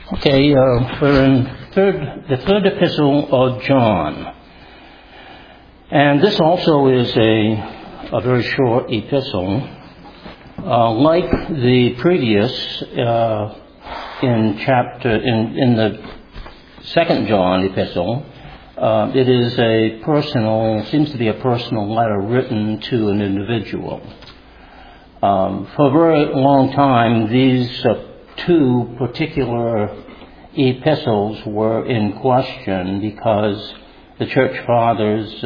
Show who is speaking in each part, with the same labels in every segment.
Speaker 1: Okay, we're in the third epistle of John. And this also is a very short epistle. Like the previous in the second John epistle, it is seems to be a personal letter written to an individual. For a very long time, these two particular epistles were in question because the church fathers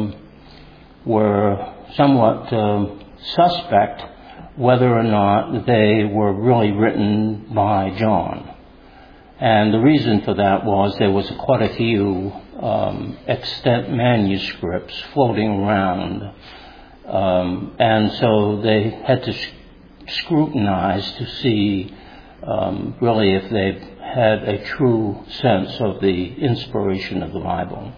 Speaker 1: were somewhat suspect whether or not they were really written by John. And the reason for that was there was quite a few extant manuscripts floating around. And so they had to scrutinize to see really if they had a true sense of the inspiration of the Bible.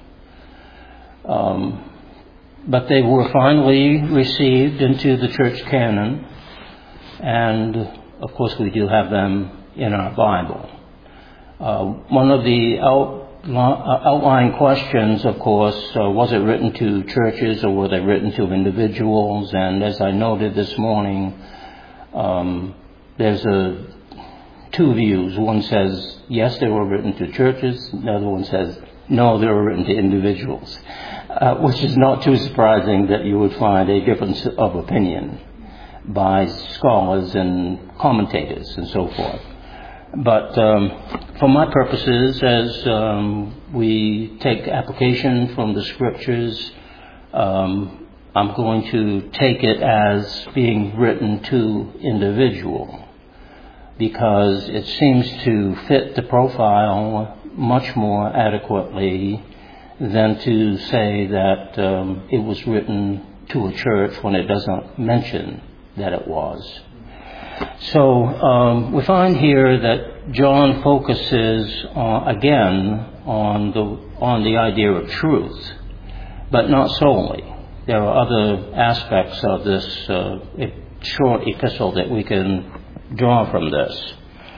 Speaker 1: But they were finally received into the church canon, and of course we do have them in our Bible. One of the outlying questions, of course, was it written to churches or were they written to individuals? And as I noted this morning, there's two views. One says, yes, they were written to churches. The other one says, no, they were written to individuals, which is not too surprising that you would find a difference of opinion by scholars and commentators and so forth. But for my purposes, as we take application from the Scriptures, I'm going to take it as being written to individual, because it seems to fit the profile much more adequately than to say that it was written to a church when it doesn't mention that it was. So we find here that John focuses again on the idea of truth, but not solely. There are other aspects of this short epistle that we can draw from this.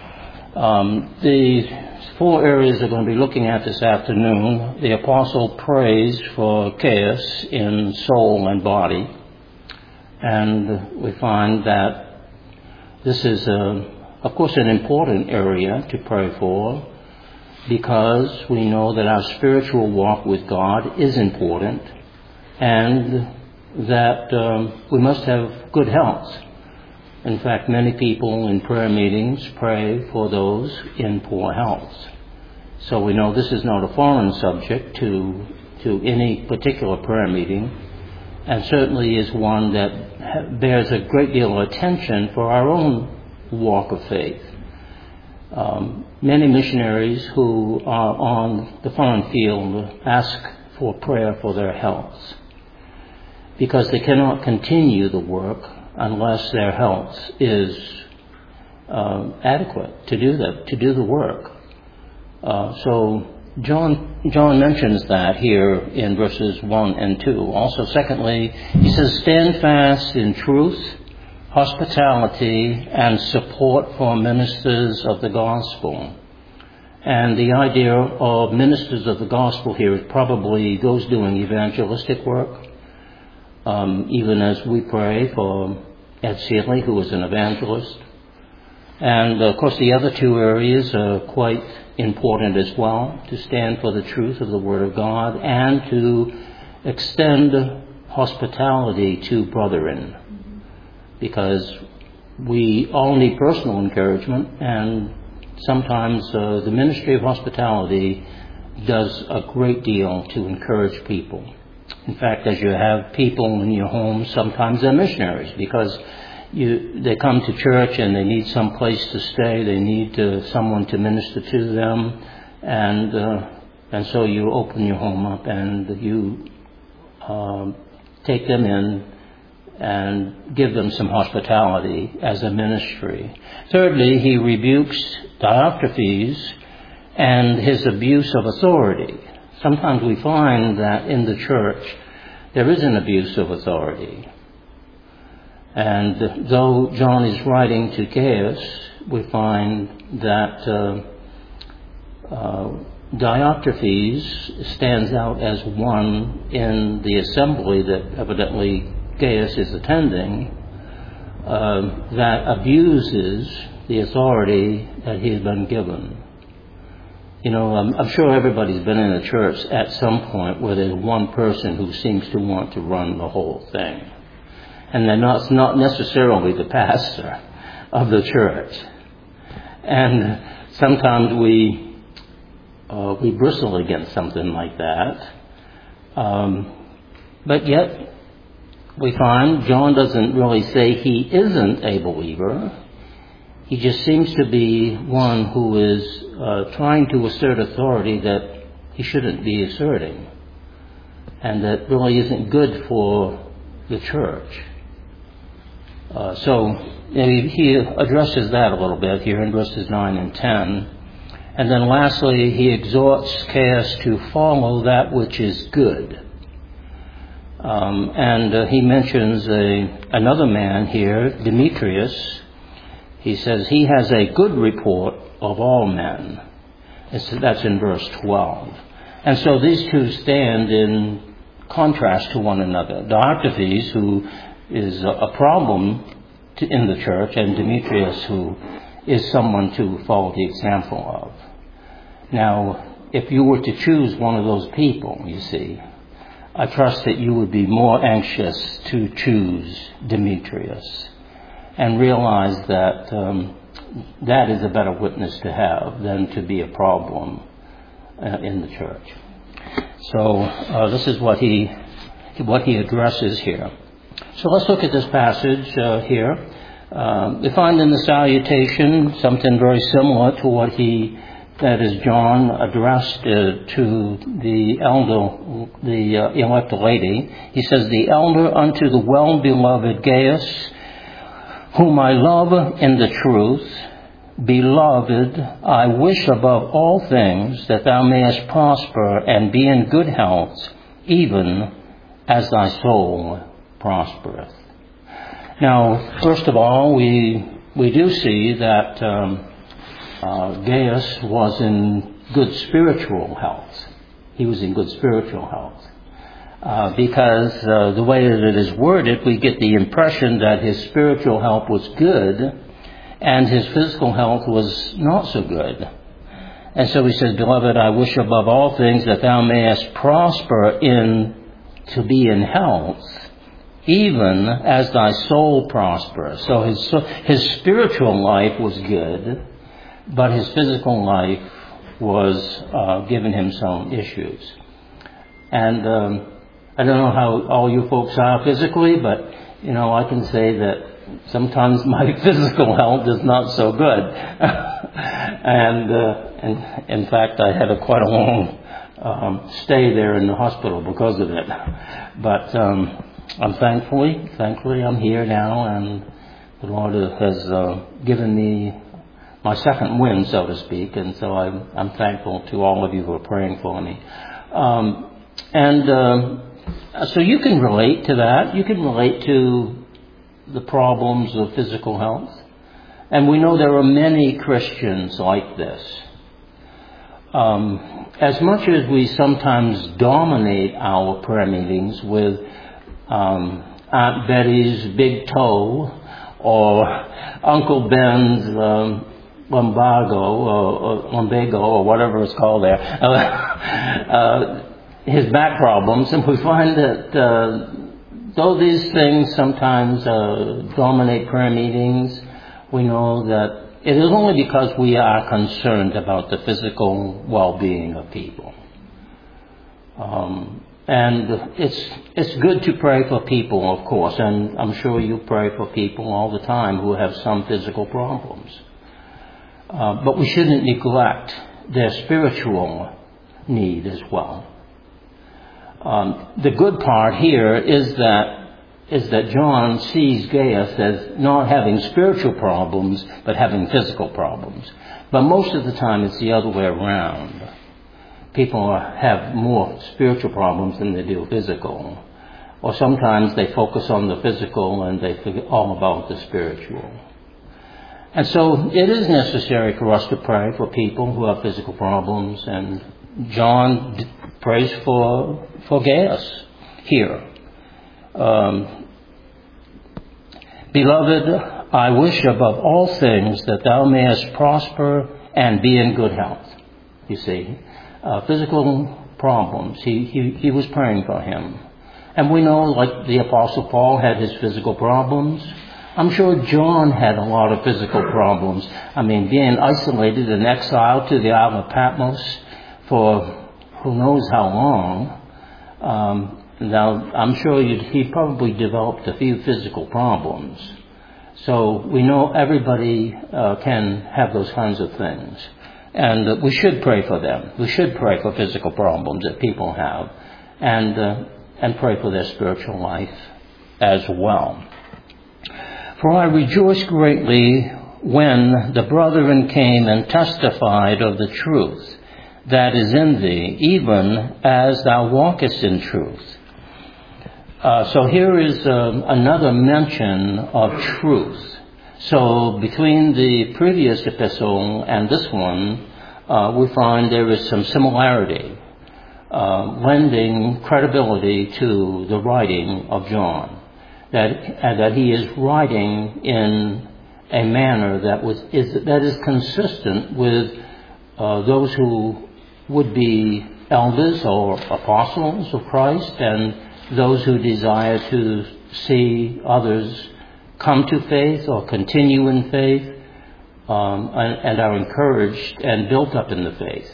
Speaker 1: The four areas we're going to be looking at this afternoon: the apostle prays for Gaius in soul and body, and we find that this is, of course, an important area to pray for, because we know that our spiritual walk with God is important, and that we must have good health. In fact, many people in prayer meetings pray for those in poor health. So we know this is not a foreign subject to any particular prayer meeting, and certainly is one that bears a great deal of attention for our own walk of faith. Many missionaries who are on the foreign field ask for prayer for their health, because they cannot continue the work unless their health is adequate to do the work. So John mentions that here in verses 1 and 2. Also, secondly, he says, stand fast in truth, hospitality, and support for ministers of the gospel. And the idea of ministers of the gospel here is probably those doing evangelistic work, even as we pray for Ed Seeley, who is an evangelist. And, of course, the other two areas are quite important as well, to stand for the truth of the Word of God and to extend hospitality to brethren, because we all need personal encouragement, and sometimes the ministry of hospitality does a great deal to encourage people. In fact, as you have people in your home, sometimes they're missionaries, because they come to church and they need some place to stay. They need someone to minister to them, and so you open your home up and you take them in and give them some hospitality as a ministry. Thirdly, he rebukes Diotrephes and his abuse of authority. Sometimes we find that in the church there is an abuse of authority. And though John is writing to Gaius, we find that Diotrephes stands out as one in the assembly that evidently Gaius is attending that abuses the authority that he has been given. You know, I'm sure everybody's been in a church at some point where there's one person who seems to want to run the whole thing. And they're not necessarily the pastor of the church. And sometimes we bristle against something like that. But yet, we find John doesn't really say he isn't a believer. He just seems to be one who is trying to assert authority that he shouldn't be asserting, and that really isn't good for the church. So he addresses that a little bit here in verses 9 and 10. And then lastly, he exhorts Gaius to follow that which is good. And he mentions another man here, Demetrius. He says he has a good report of all men. That's in verse 12. And so these two stand in contrast to one another. Diotrephes, who is a problem in the church, and Demetrius, who is someone to follow the example of. Now, if you were to choose one of those people, you see, I trust that you would be more anxious to choose Demetrius and realize that that is a better witness to have than to be a problem in the church. So this is what he addresses here. So let's look at this passage here. We find in the salutation something very similar to what John addressed to the elder, the elect lady. He says, "The elder unto the well-beloved Gaius, whom I love in the truth, beloved, I wish above all things that thou mayest prosper and be in good health, even as thy soul prospereth." Now, first of all, we do see that Gaius was in good spiritual health. He was in good spiritual health. Because the way that it is worded, we get the impression that his spiritual health was good and his physical health was not so good. And so he says, "Beloved, I wish above all things that thou mayest prosper to be in health, even as thy soul prospers." So his spiritual life was good, but his physical life was giving him some issues. And I don't know how all you folks are physically, but, I can say that sometimes my physical health is not so good. And in fact, I had quite a long stay there in the hospital because of it. But I'm thankfully I'm here now, and the Lord has given me my second wind, so to speak, and so I'm thankful to all of you who are praying for me. So you can relate to that. You can relate to the problems of physical health. And we know there are many Christians like this. As much as we sometimes dominate our prayer meetings with Aunt Betty's big toe or Uncle Ben's lumbago or whatever it's called there, his back problems, and we find that though these things sometimes dominate prayer meetings, we know that it is only because we are concerned about the physical well-being of people. And it's good to pray for people, of course, and I'm sure you pray for people all the time who have some physical problems. But we shouldn't neglect their spiritual need as well. The good part here is that John sees Gaius as not having spiritual problems, but having physical problems. But most of the time it's the other way around. People have more spiritual problems than they do physical. Or sometimes they focus on the physical and they forget all about the spiritual. And so it is necessary for us to pray for people who have physical problems, and John prays for Gaius here. Beloved, I wish above all things that thou mayest prosper and be in good health. You see, physical problems, he was praying for him. And we know, like the Apostle Paul had his physical problems, I'm sure John had a lot of physical problems. I mean, being isolated and exiled to the Isle of Patmos for who knows how long. Now, I'm sure he probably developed a few physical problems. So we know everybody can have those kinds of things. And we should pray for them. We should pray for physical problems that people have, and pray for their spiritual life as well. For I rejoiced greatly when the brethren came and testified of the truth that is in thee, even as thou walkest in truth. So here is another mention of truth. So between the previous epistle and this one, we find there is some similarity, lending credibility to the writing of John, that he is writing in a manner that is consistent with those who would be elders or apostles of Christ, and those who desire to see others come to faith or continue in faith, and are encouraged and built up in the faith.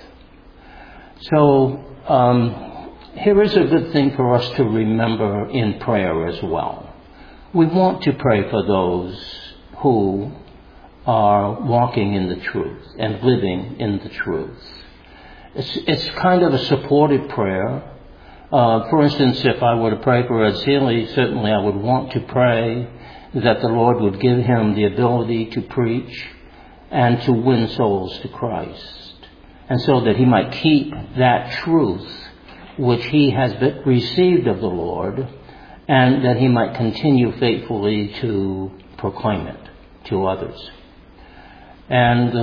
Speaker 1: So here is a good thing for us to remember in prayer as well. We want to pray for those who are walking in the truth and living in the truth. It's kind of a supported prayer. For instance, if I were to pray for Ed Seeley, certainly I would want to pray that the Lord would give him the ability to preach and to win souls to Christ, and so that he might keep that truth which he has received of the Lord, and that he might continue faithfully to proclaim it to others. And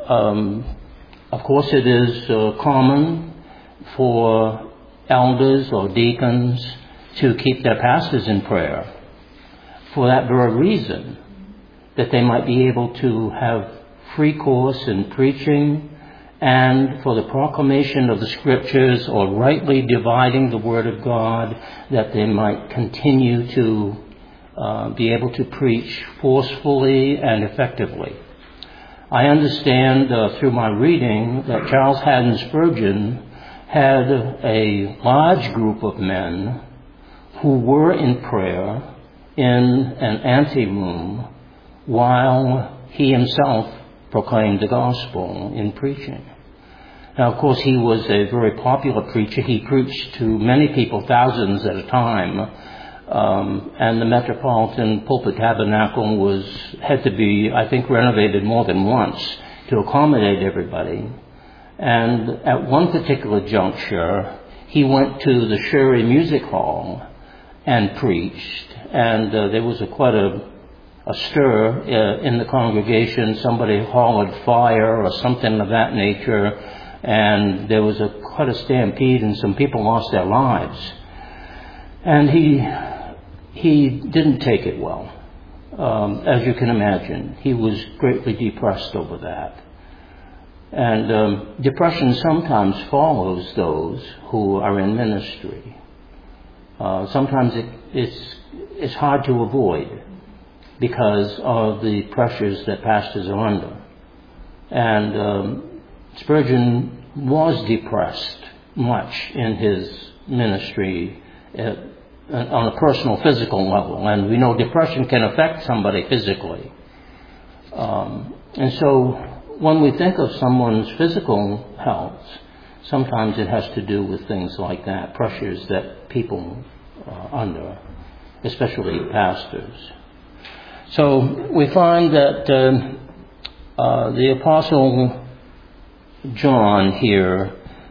Speaker 1: of course it is common for elders or deacons to keep their pastors in prayer for that very reason, that they might be able to have free course in preaching and for the proclamation of the Scriptures, or rightly dividing the Word of God, that they might continue to be able to preach forcefully and effectively. I understand through my reading that Charles Haddon Spurgeon had a large group of men who were in prayer in an anteroom while he himself proclaimed the gospel in preaching. Now, of course, he was a very popular preacher. He preached to many people, thousands at a time, and the Metropolitan Pulpit Tabernacle had to be, I think, renovated more than once to accommodate everybody. And at one particular juncture, he went to the Sherry Music Hall and preached, and there was quite a stir in the congregation. Somebody hollered fire or something of that nature, and there was quite a stampede, and some people lost their lives. And he didn't take it well. As you can imagine, he was greatly depressed over that. And depression sometimes follows those who are in ministry. Sometimes it's hard to avoid because of the pressures that pastors are under. And Spurgeon was depressed much in his ministry on a personal, physical level. And we know depression can affect somebody physically. And so when we think of someone's physical health, sometimes it has to do with things like that, pressures that people are under, especially pastors. So we find that the Apostle John here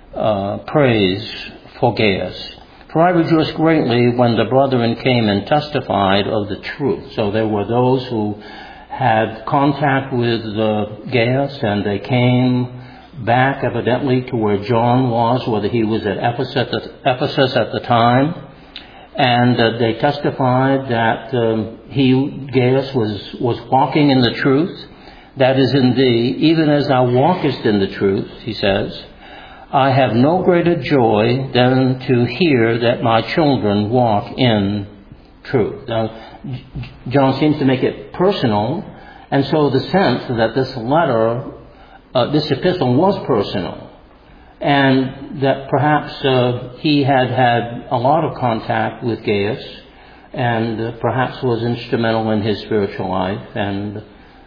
Speaker 1: prays for Gaius. For I rejoiced greatly when the brethren came and testified of the truth. So there were those who had contact with Gaius, and they came back evidently to where John was, whether he was at Ephesus at the time, and they testified that Gaius was walking in the truth. That is in thee, even as thou walkest in the truth, he says. I have no greater joy than to hear that my children walk in truth. Now, John seems to make it personal, and so the sense that this letter, this epistle was personal, and that perhaps he had a lot of contact with Gaius, and perhaps was instrumental in his spiritual life, and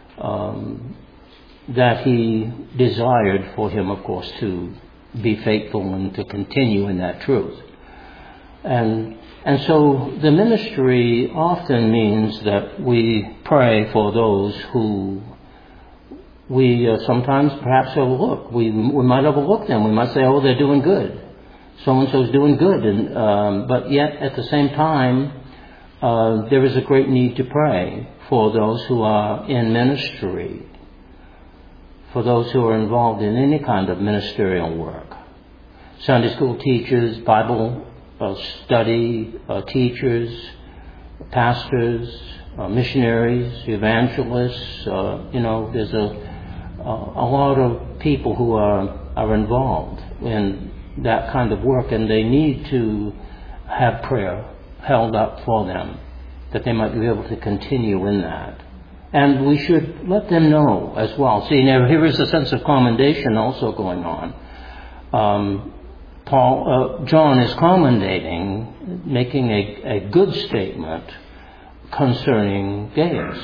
Speaker 1: that he desired for him, of course, to be faithful and to continue in that truth. And so the ministry often means that we pray for those who we sometimes perhaps overlook. We might overlook them. We might say, oh, they're doing good. So-and-so's doing good. But yet, at the same time, there is a great need to pray for those who are in ministry, for those who are involved in any kind of ministerial work. Sunday school teachers, Bible study teachers, pastors, missionaries, evangelists. There's a lot of people who are involved in that kind of work, and they need to have prayer held up for them, that they might be able to continue in that. And we should let them know as well. See, now here is a sense of commendation also going on. John is commendating, making a good statement concerning Gaius.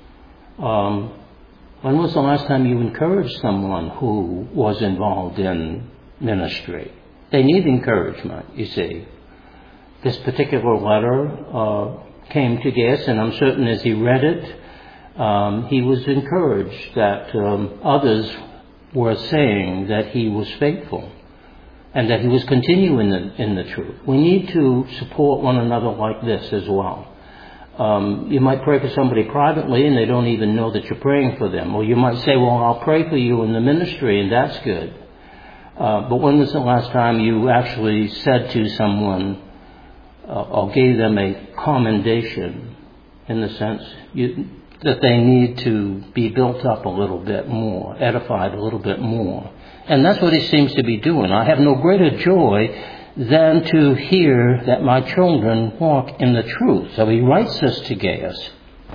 Speaker 1: When was the last time you encouraged someone who was involved in ministry? They need encouragement, you see. This particular letter came to Gaius, and I'm certain as he read it, he was encouraged that others were saying that he was faithful and that he was continuing in the truth. We need to support one another like this as well. You might pray for somebody privately and they don't even know that you're praying for them. Or you might say, well, I'll pray for you in the ministry, and that's good. But when was the last time you actually said to someone or gave them a commendation in the sense that they need to be built up a little bit more, edified a little bit more? And that's what he seems to be doing. I have no greater joy than to hear that my children walk in the truth. So he writes this to Gaius.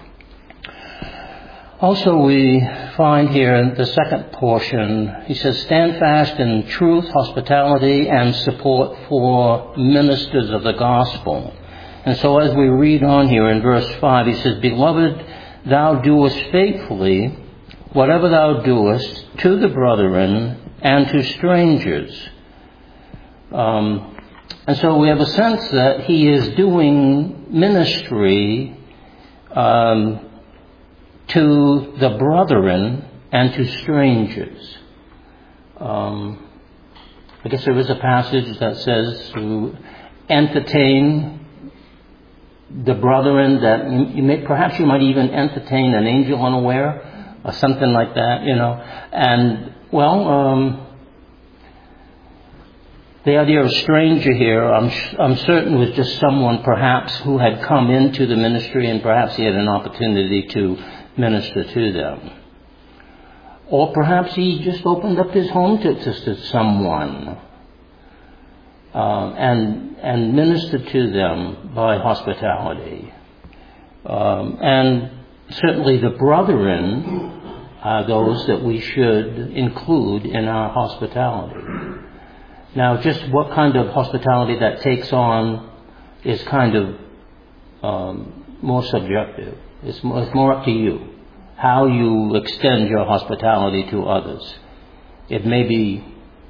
Speaker 1: Also, we find here in the second portion, he says, stand fast in truth, hospitality, and support for ministers of the gospel. And so as we read on here in verse 5, he says, beloved, thou doest faithfully whatever thou doest to the brethren and to strangers. And so we have a sense that he is doing ministry to the brethren and to strangers. I guess there is a passage that says to entertain the brethren, that perhaps you might even entertain an angel unaware or something like that, And the idea of stranger here, I'm certain was just someone perhaps who had come into the ministry and perhaps he had an opportunity to minister to them. Or perhaps he just opened up his home to someone and ministered to them by hospitality. And certainly the brethren are those that we should include in our hospitality. Now, just what kind of hospitality that takes on is kind of more subjective. It's more up to you, how you extend your hospitality to others. It may be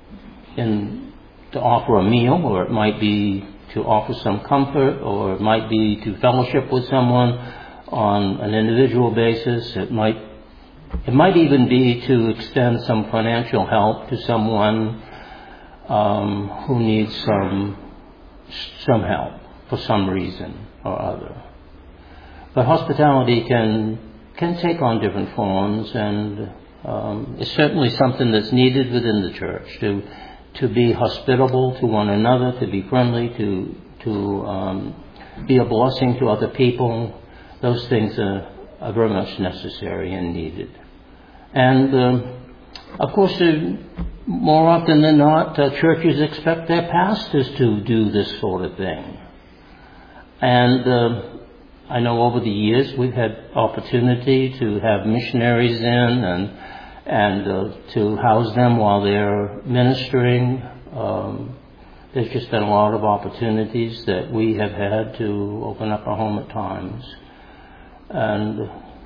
Speaker 1: to offer a meal, or it might be to offer some comfort, or it might be to fellowship with someone on an individual basis. It might even be to extend some financial help to someone who needs some help for some reason or other. But hospitality can can take on different forms, and it's certainly something that's needed within the church to be hospitable to one another, to be friendly, to be a blessing to other people. Those things are very much necessary and needed. And of course, more often than not, churches expect their pastors to do this sort of thing. And I know over the years we've had opportunity to have missionaries in and to house them while they're ministering. There's just been a lot of opportunities that we have had to open up our home at times. And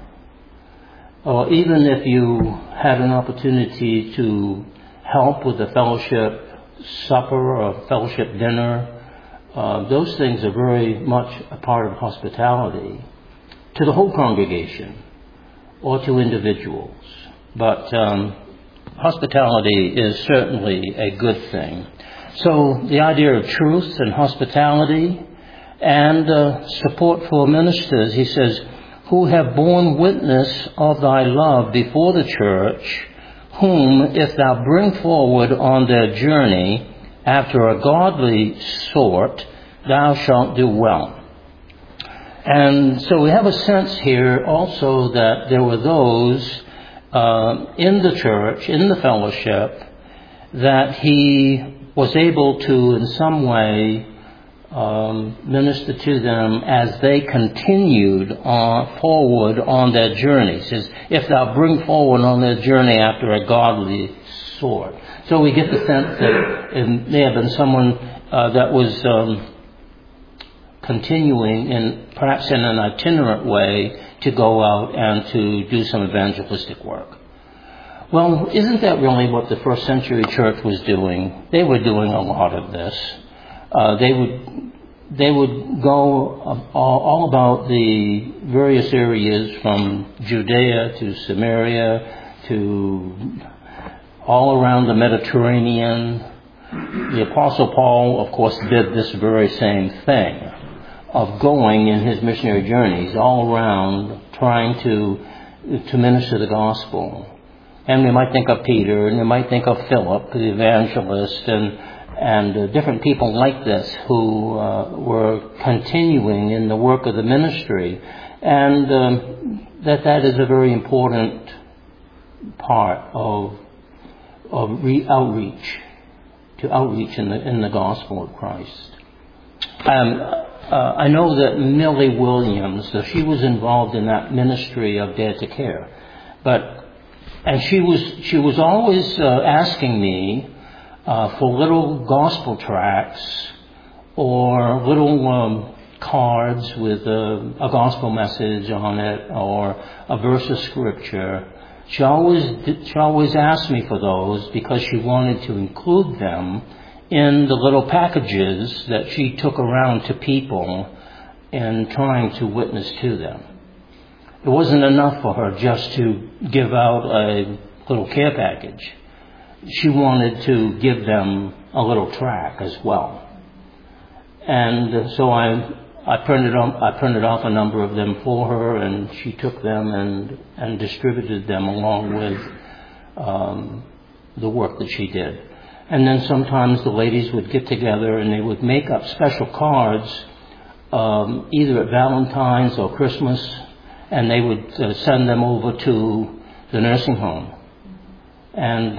Speaker 1: even if you had an opportunity to help with a fellowship supper or a fellowship dinner, those things are very much a part of hospitality to the whole congregation or to individuals. But hospitality is certainly a good thing. So the idea of truth and hospitality and support for ministers, he says, who have borne witness of thy love before the church, whom if thou bring forward on their journey after a godly sort, thou shalt do well. And so we have a sense here also that there were those in the church, in the fellowship, that he was able to in some way minister to them as they continued forward on their journey. It says, if thou bring forward on their journey after a godly sort. So we get the sense that it may have been someone that was continuing perhaps in an itinerant way to go out and to do some evangelistic work. Well, isn't that really what the first century church was doing? They were doing a lot of this. They would go all about the various areas from Judea to Samaria to all around the Mediterranean. The Apostle Paul, of course, did this very same thing of going in his missionary journeys all around trying to minister the gospel. And we might think of Peter, and we might think of Philip, the evangelist, and different people like this who were continuing in the work of the ministry. And that is a very important part of outreach, to outreach in the gospel of Christ. I know that Millie Williams, she was involved in that ministry of Dare to Care, and she was always asking me for little gospel tracts or little cards with a gospel message on it or a verse of scripture. She always asked me for those because she wanted to include them in the little packages that she took around to people in trying to witness to them. It wasn't enough for her just to give out a little care package. She wanted to give them a little tract as well. And so I printed off a number of them for her, and she took them and distributed them along with the work that she did. And then sometimes the ladies would get together and they would make up special cards, either at Valentine's or Christmas, and they would send them over to the nursing home. And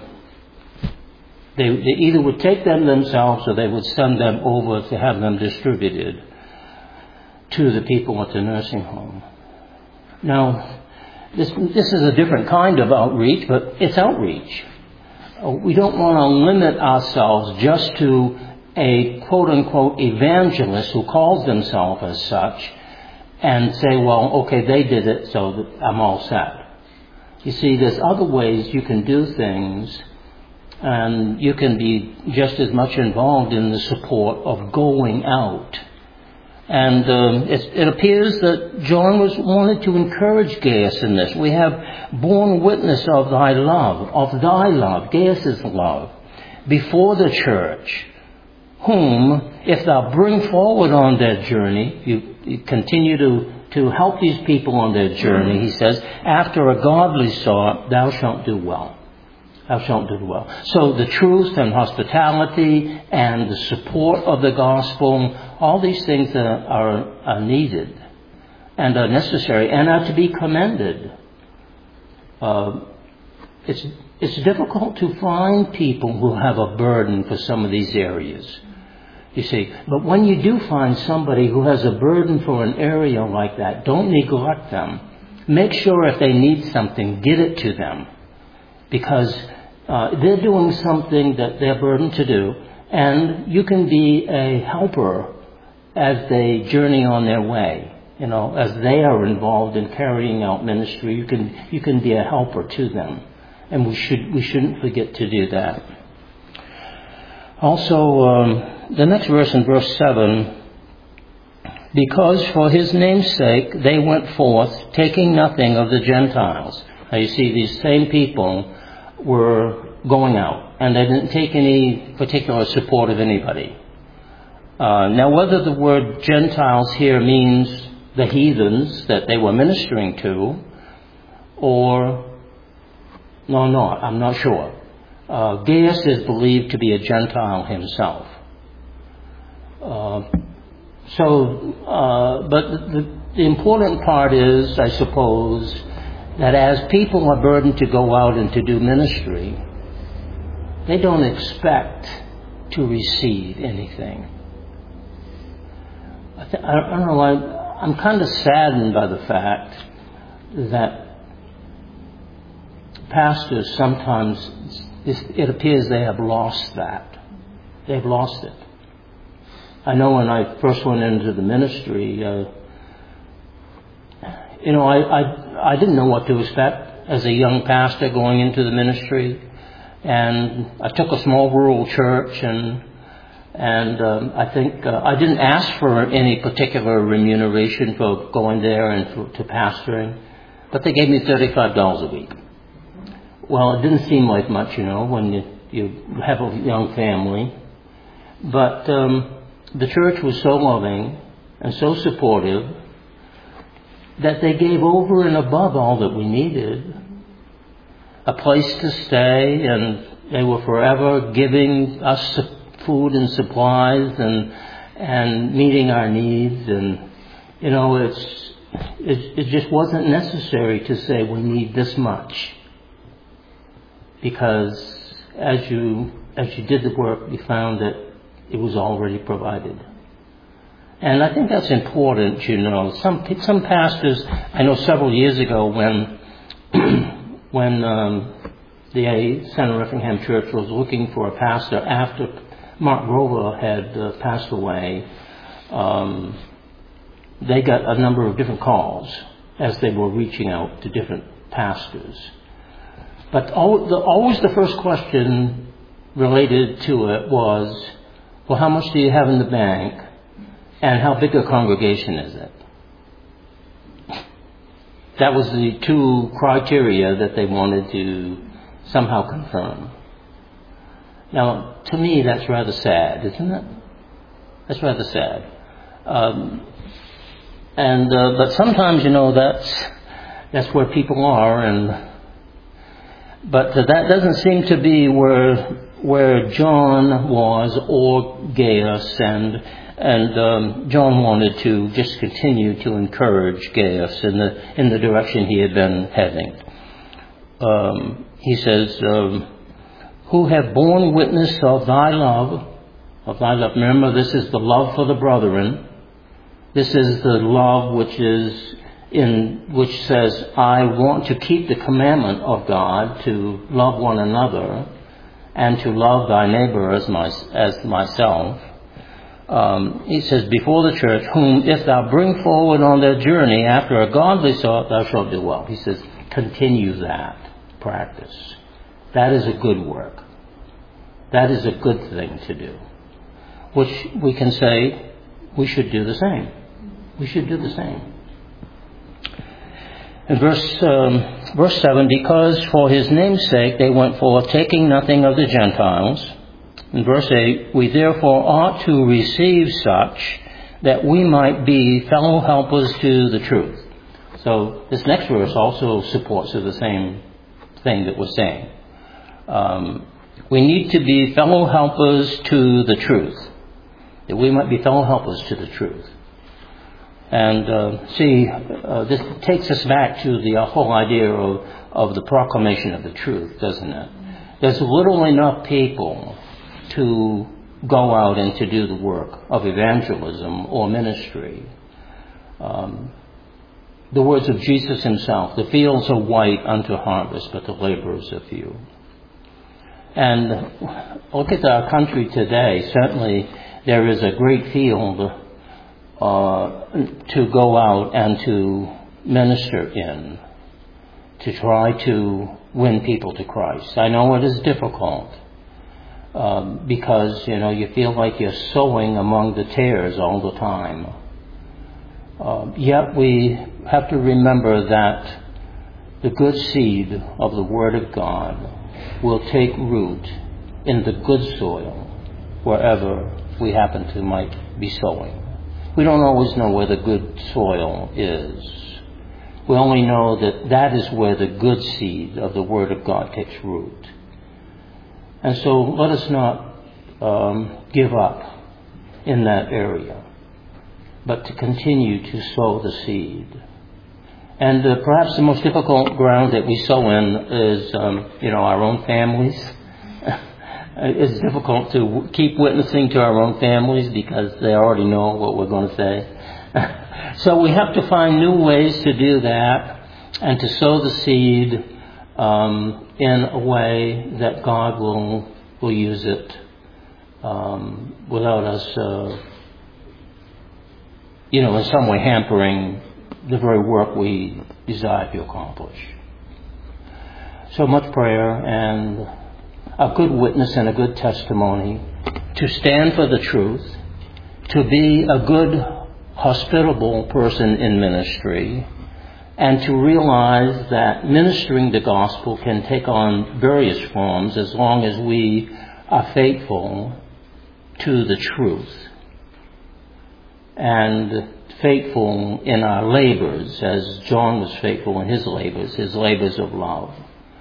Speaker 1: they either would take them themselves or they would send them over to have them distributed to the people at the nursing home. Now, this is a different kind of outreach, but it's outreach. We don't want to limit ourselves just to a quote-unquote evangelist who calls themselves as such and say, well, okay, they did it, so I'm all set. You see, there's other ways you can do things, and you can be just as much involved in the support of going out. And it appears that John wanted to encourage Gaius in this. We have borne witness of thy love, Gaius' love, before the church, whom, if thou bring forward on their journey, you continue to to help these people on their journey. He says, after a godly sort, thou shalt do well. Thou shalt do well. So the truth and hospitality and the support of the gospel, all these things are needed and are necessary and are to be commended. It's difficult to find people who have a burden for some of these areas, you see. But when you do find somebody who has a burden for an area like that, don't neglect them. Make sure if they need something, get it to them. Because they're doing something that they're burdened to do, and you can be a helper as they journey on their way. You know, as they are involved in carrying out ministry, you can be a helper to them, and we shouldn't forget to do that. Also, the next verse in verse 7, because for his name's sake they went forth, taking nothing of the Gentiles. Now you see, these same people were going out, and they didn't take any particular support of anybody. Now, whether the word Gentiles here means the heathens that they were ministering to, or I'm not sure. Gaius is believed to be a Gentile himself. But the important part is, I suppose, that as people are burdened to go out and to do ministry, they don't expect to receive anything. I don't know, I'm kind of saddened by the fact that pastors sometimes, it appears they have lost that. They've lost it. I know when I first went into the ministry, I didn't know what to expect as a young pastor going into the ministry. And I took a small rural church, and I think I didn't ask for any particular remuneration for going there and to pastoring, but they gave me $35 a week. Well, it didn't seem like much, when you have a young family. But the church was so loving and so supportive that they gave over and above all that we needed. A place to stay, and they were forever giving us food and supplies and meeting our needs. And, it just wasn't necessary to say we need this much. Because as you did the work, you found that it was already provided. And I think that's important, Some pastors, I know several years ago when the Center Effingham Church was looking for a pastor after Mark Grover had passed away, they got a number of different calls as they were reaching out to different pastors. But always the first question related to it was, well, how much do you have in the bank, and how big a congregation is it? That was the two criteria that they wanted to somehow confirm. Now, to me, that's rather sad, isn't it? That's rather sad. But sometimes, that's where people are, but that doesn't seem to be where John was, or Gaius, and John wanted to just continue to encourage Gaius in the direction he had been heading. He says, who have borne witness of thy love. Remember, this is the love for the brethren. This is the love which says, I want to keep the commandment of God to love one another and to love thy neighbor as myself. He says, before the church, whom if thou bring forward on their journey after a godly sort, thou shalt do well. He says, continue that practice. That is a good work. That is a good thing to do. Which we can say we should do the same. We should do the same. In verse 7, because for his name's sake they went forth, taking nothing of the Gentiles. In verse 8, we therefore ought to receive such, that we might be fellow helpers to the truth. So this next verse also supports the same thing that we're saying. We need to be fellow helpers to the truth, that we might be fellow helpers to the truth. And this takes us back to the whole idea of the proclamation of the truth, doesn't it? There's little enough people to go out and to do the work of evangelism or ministry. The words of Jesus himself, the fields are white unto harvest, but the laborers are few. And look at our country today. Certainly there is a great field to go out and to minister in, to try to win people to Christ. I know it is difficult because, you feel like you're sowing among the tares all the time. Yet we have to remember that the good seed of the Word of God will take root in the good soil wherever we happen to might be sowing. We don't always know where the good soil is. We only know that is where the good seed of the Word of God takes root. And so let us not give up in that area, but to continue to sow the seed. And perhaps the most difficult ground that we sow in is, our own families. It's difficult to keep witnessing to our own families because they already know what we're going to say. So we have to find new ways to do that and to sow the seed in a way that God will use it without us, in some way hampering the very work we desire to accomplish. So much prayer and a good witness and a good testimony, to stand for the truth, to be a good, hospitable person in ministry, and to realize that ministering the gospel can take on various forms as long as we are faithful to the truth and faithful in our labors, as John was faithful in his labors of love.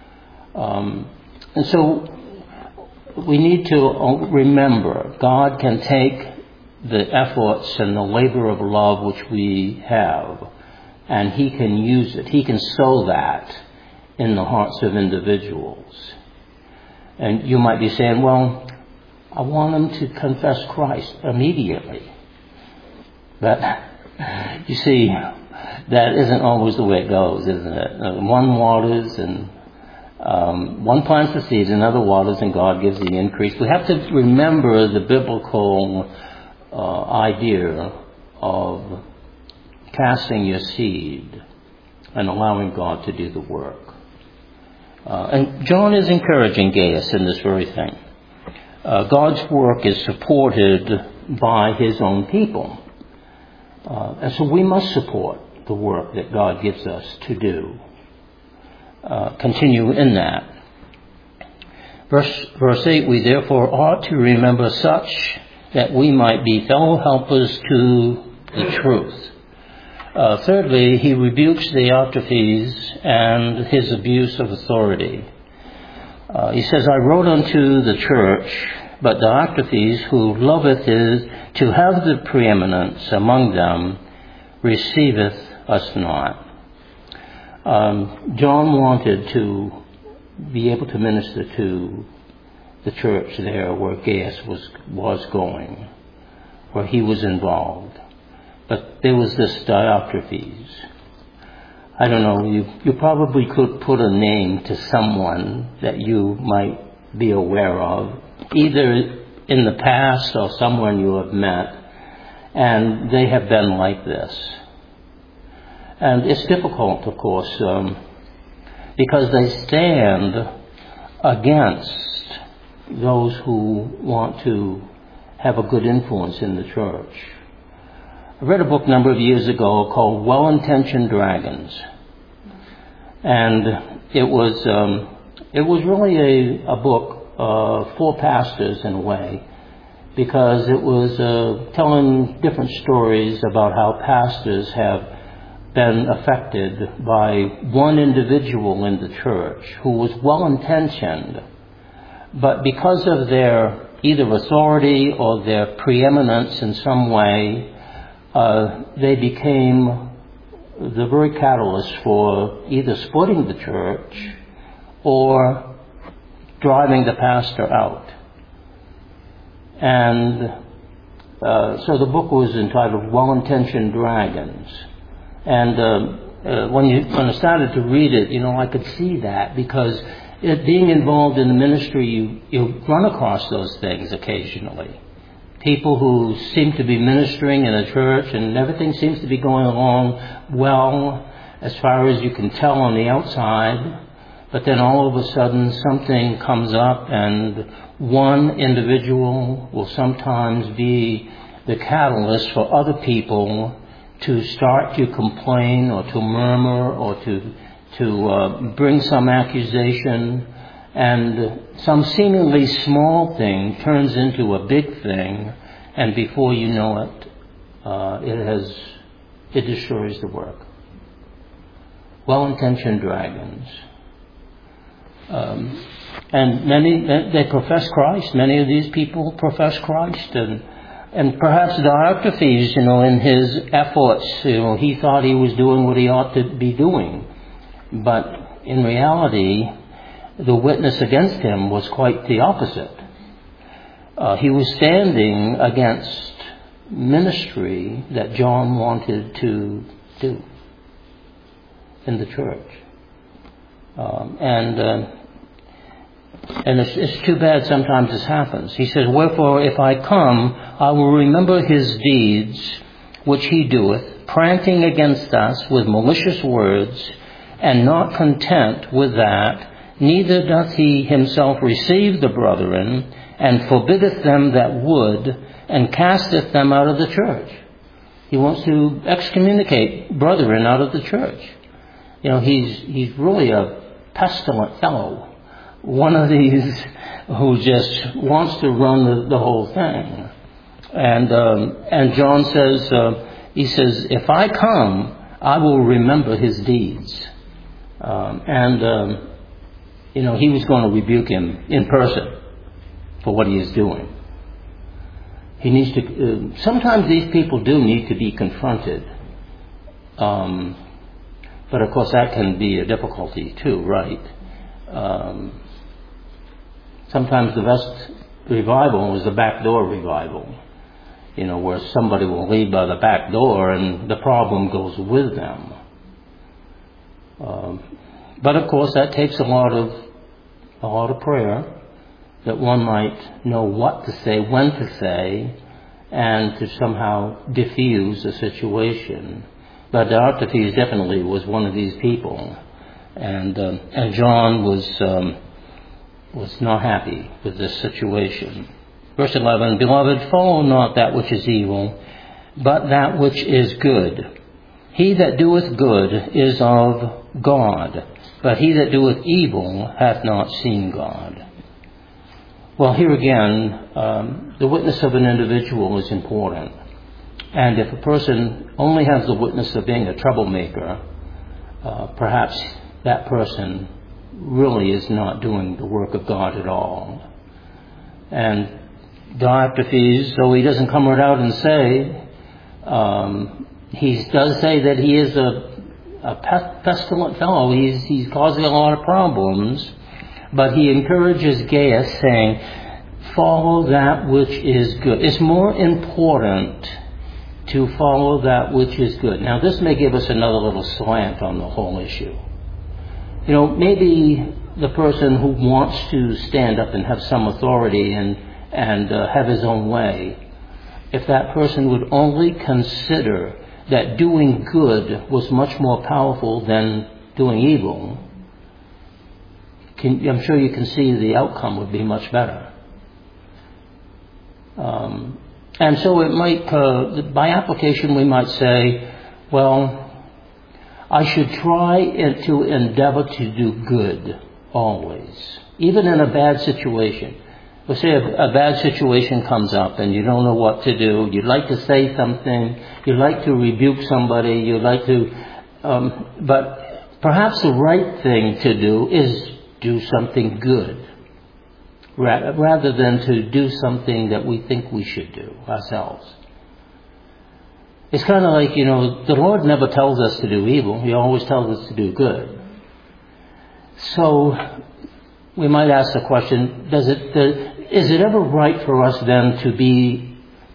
Speaker 1: And so we need to remember God can take the efforts and the labor of love which we have, and he can use it. He can sow that in the hearts of individuals. And you might be saying, well, I want them to confess Christ immediately. But you see, that isn't always the way it goes, isn't it? One waters and one plants the seeds, another waters, and God gives the increase. We have to remember the biblical idea of casting your seed and allowing God to do the work. And John is encouraging Gaius in this very thing. God's work is supported by his own people. And so we must support the work that God gives us to do. Continue in that. Verse 8, we therefore ought to remember such that we might be fellow helpers to the truth. Thirdly, he rebukes Diotrephes and his abuse of authority. He says, I wrote unto the church, but Diotrephes, who loveth to have the preeminence among them, receiveth us not. John wanted to be able to minister to the church there where Gaius was going, where he was involved. But there was this Diotrephes. I don't know, you probably could put a name to someone that you might be aware of, either in the past or someone you have met, and they have been like this. And it's difficult, of course, because they stand against those who want to have a good influence in the church. I read a book a number of years ago called Well-Intentioned Dragons. And it was really a book for pastors in a way. because it was telling different stories about how pastors have been affected by one individual in the church who was well-intentioned, but because of their either authority or their preeminence in some way, they became the very catalyst for either splitting the church or driving the pastor out. And so the book was entitled Well-Intentioned Dragons. And when I started to read it, I could see that, because being involved in the ministry, you run across those things occasionally. People who seem to be ministering in a church and everything seems to be going along well as far as you can tell on the outside, but then all of a sudden something comes up and one individual will sometimes be the catalyst for other people to start to complain or to murmur or to bring some accusation, and some seemingly small thing turns into a big thing, and before you know it, it destroys the work. Well-intentioned dragons. And they profess Christ. Many of these people profess Christ, and perhaps Diotrephes, in his efforts, he thought he was doing what he ought to be doing. But in reality, the witness against him was quite the opposite. He was standing against ministry that John wanted to do in the church. And it's too bad sometimes this happens. He says, "Wherefore, if I come, I will remember his deeds which he doeth, prating against us with malicious words, and not content with that, neither doth he himself receive the brethren, and forbiddeth them that would, and casteth them out of the church." He wants to excommunicate brethren out of the church. He's really a pestilent fellow. One of these who just wants to run the whole thing. And John says, he says, "If I come, I will remember his deeds." He was going to rebuke him in person for what he is doing. He needs to. Sometimes these people do need to be confronted, but of course that can be a difficulty too, right? Sometimes the best revival is the backdoor revival, where somebody will leave by the back door and the problem goes with them. But of course that takes a lot of prayer, that one might know what to say, when to say, and to somehow diffuse the situation. But Diotrephes definitely was one of these people, and John was not happy with this situation. Verse 11, "Beloved, follow not that which is evil, but that which is good. He that doeth good is of God, but he that doeth evil hath not seen God." Well, here again, the witness of an individual is important. And if a person only has the witness of being a troublemaker, perhaps that person really is not doing the work of God at all. And Diotrephes, though he doesn't come right out and say, he does say that he is a pestilent fellow. He's causing a lot of problems, but he encourages Gaius, saying, "Follow that which is good." It's more important to follow that which is good. Now, this may give us another little slant on the whole issue. Maybe the person who wants to stand up and have some authority and have his own way, if that person would only consider that doing good was much more powerful than doing evil, I'm sure you can see the outcome would be much better. And so it might, by application, we might say, well, I should try to endeavor to do good always, even in a bad situation. Well, say a bad situation comes up and you don't know what to do. You'd like to say something. You'd like to rebuke somebody. You'd like to, but perhaps the right thing to do is do something good, rather than to do something that we think we should do ourselves. It's kind of like, the Lord never tells us to do evil. He always tells us to do good. So we might ask the question, is it ever right for us then to be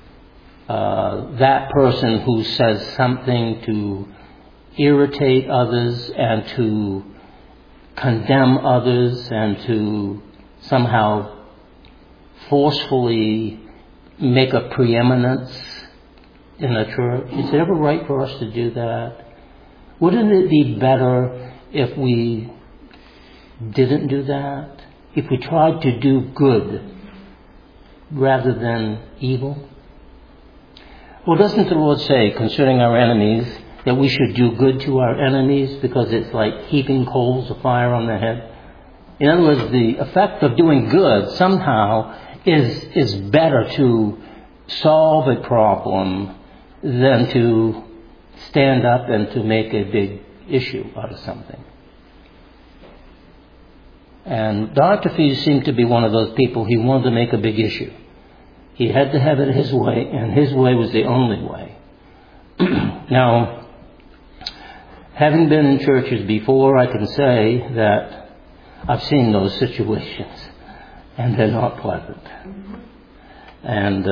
Speaker 1: that person who says something to irritate others and to condemn others and to somehow forcefully make a preeminence in the church? Is it ever right for us to do that? Wouldn't it be better if we didn't do that? If we tried to do good rather than evil? Well, doesn't the Lord say concerning our enemies that we should do good to our enemies because it's like heaping coals of fire on their head? In other words, the effect of doing good somehow is better to solve a problem than to stand up and to make a big issue out of something. And Dr. Fee seemed to be one of those people. He wanted to make a big issue. He had to have it his way, and his way was the only way. Now, having been in churches before, I can say that I've seen those situations, and they're not pleasant. And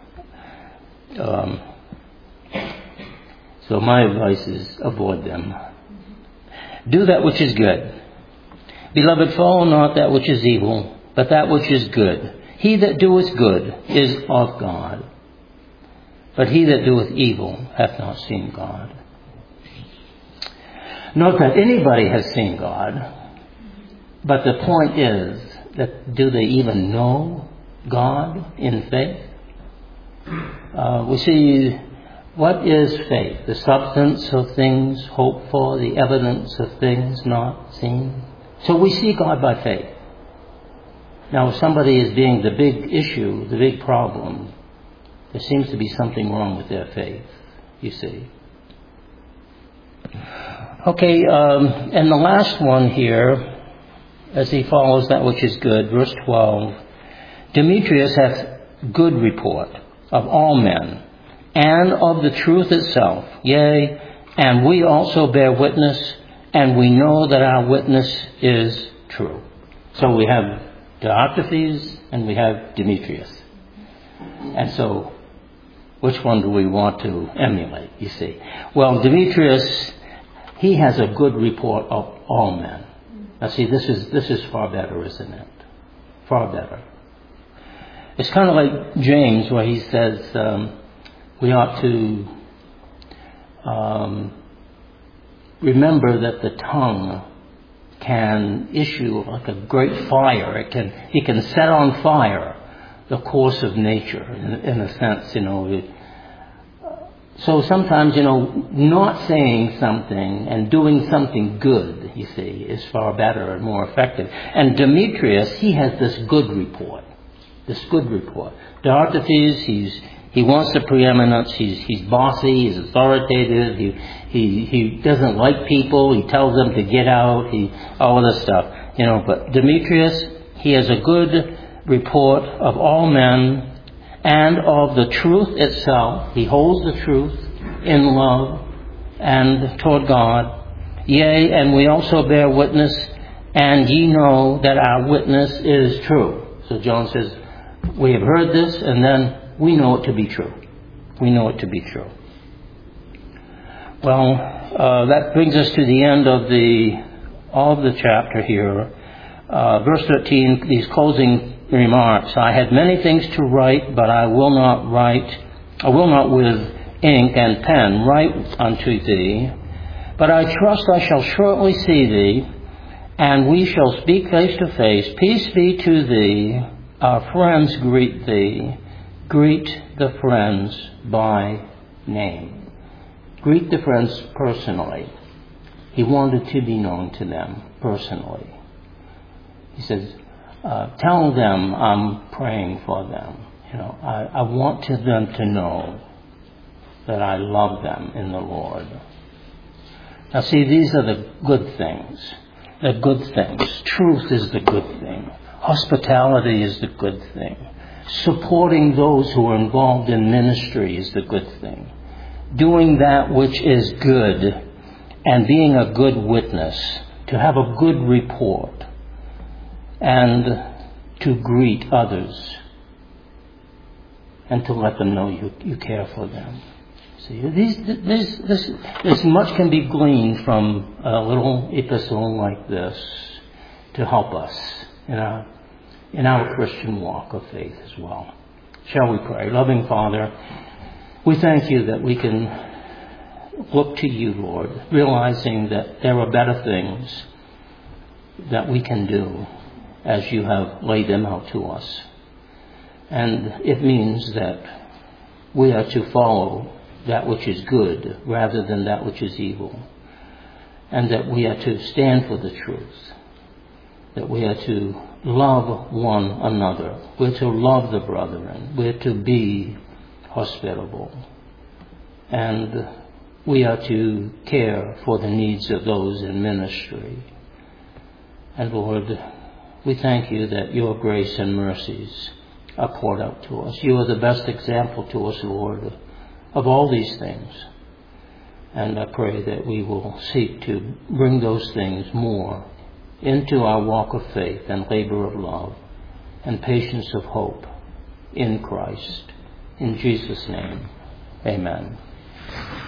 Speaker 1: so my advice is avoid them. Do that which is good. Beloved, follow not that which is evil, but that which is good. He that doeth good is of God, but he that doeth evil hath not seen God. Not that anybody has seen God, but the point is that do they even know God in faith? We see, what is faith? The substance of things hoped for, the evidence of things not seen. So we see God by faith. Now, if somebody is being the big issue, the big problem, there seems to be something wrong with their faith, you see. Okay, and the last one here, as he follows that which is good, verse 12, Demetrius hath good report of all men, and of the truth itself, yea, and we also bear witness, and we know that our witness is true. So we have Diotrephes and we have Demetrius. And so, which one do we want to emulate, you see? Well, Demetrius, he has a good report of all men. Now see, this is far better, isn't it? Far better. It's kind of like James, where he says we ought to remember that the tongue can issue like a great fire. It can set on fire the course of nature, in a sense, So sometimes, not saying something and doing something good, you see, is far better and more effective. And Demetrius, he has this good report. Diotrephes, he wants the preeminence. He's bossy. He's authoritative. He doesn't like people. He tells them to get out. All of this stuff, But Demetrius, he has a good report of all men and of the truth itself. He holds the truth in love and toward God. Yea, and we also bear witness, and ye know that our witness is true. So John says, we have heard this, and then we know it to be true. We know it to be true. Well, that brings us to the end of the chapter here. Verse 13, these closing remarks. I had many things to write, but I will not with ink and pen write unto thee. But I trust I shall shortly see thee, and we shall speak face to face. Peace be to thee. Our friends greet thee. Greet the friends by name. Greet the friends personally. He wanted to be known to them personally. He says, Tell them I'm praying for them. I want them to know that I love them in the Lord. Now see, these are the good things. The good things. Truth is the good thing. Hospitality is the good thing. Supporting those who are involved in ministry is the good thing. Doing that which is good and being a good witness, to have a good report, and to greet others, and to let them know you care for them. See, this much can be gleaned from a little epistle like this to help us in our Christian walk of faith as well. Shall we pray? Loving Father, we thank you that we can look to you, Lord, realizing that there are better things that we can do as you have laid them out to us. And it means that we are to follow that which is good rather than that which is evil. And that we are to stand for the truth. That we are to love one another. We're to love the brethren. We're to be hospitable. And we are to care for the needs of those in ministry. And Lord, we thank you that your grace and mercies are poured out to us. You are the best example to us, Lord, of all these things. And I pray that we will seek to bring those things more into our walk of faith and labor of love and patience of hope in Christ. In Jesus' name, amen.